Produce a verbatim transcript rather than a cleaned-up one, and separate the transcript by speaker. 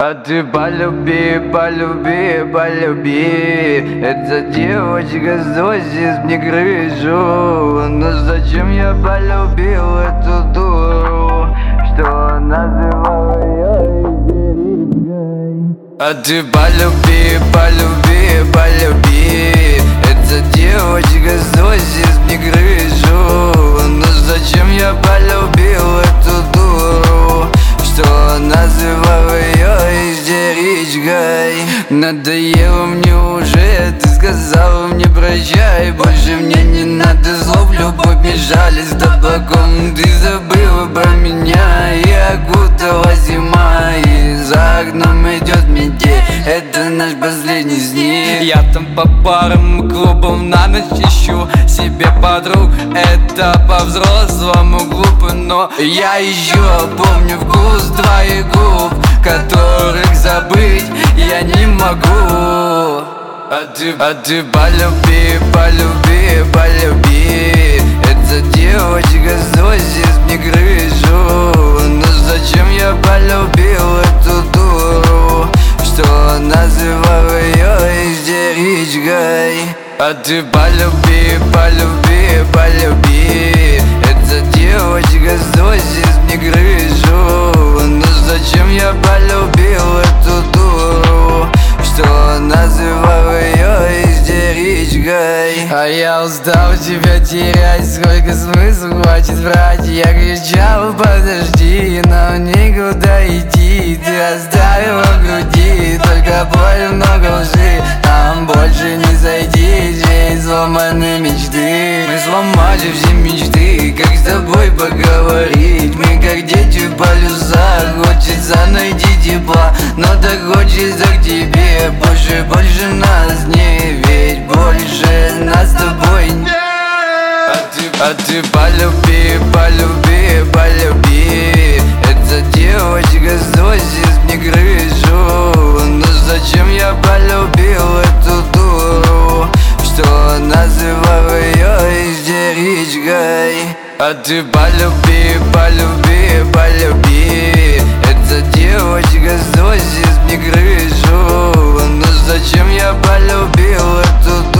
Speaker 1: А ты полюби, полюби, полюби. Эта девочка сносит мне крышу. Но зачем я полюбил эту дуру, что называла ее истеричкой? А ты полюби, полюби, полюби. Эта девочка сносит мне крышу. Но зачем я полюбил эту дуру, что называла ее истеричкой? Надоело мне уже, ты сказала мне прощай. Больше мне не надо слов, любовь мешали с табаком. Ты забыла про меня и окутала зима. И за окном идет метель, это наш последний сник. Я там по парам клубам на ночь ищу себе подруг. Это по-взрослому глупо, но я еще помню вкус твоих губ, которых забыть я не могу. А ты, а ты полюби, полюби, полюби. Эта девочка сносит мне крышу. Но зачем я полюбил эту дуру, что называла ее истеричкой? А ты полюби, полюби, полюби. Эта девочка сносит мне крышу. Но зачем я полюбил эту дуру, что называла ее истеричкой? А я устал тебя терять, сколько смысла хватит врать. Я кричал подожди, но никуда идти. Ты оставила в груди только боль, много лжи. Нам больше не зайти, здесь сломаны мечты. Мы сломали все мечты, как с тобой поговорить. Мы как дети в полюсах, хочется найти тепла, но так хочется к тебе. Больше, больше нас не, ведь больше нас с тобой нет. А ты, а ты полюби, полюби, полюби. Эта девочка сносит мне крышу. Но зачем я полюбил эту дуру, что называла ее истеричкой? А ты полюби, полюби, полюби. Эта девочка сносит мне крышу. Но зачем я полюбил эту дуру,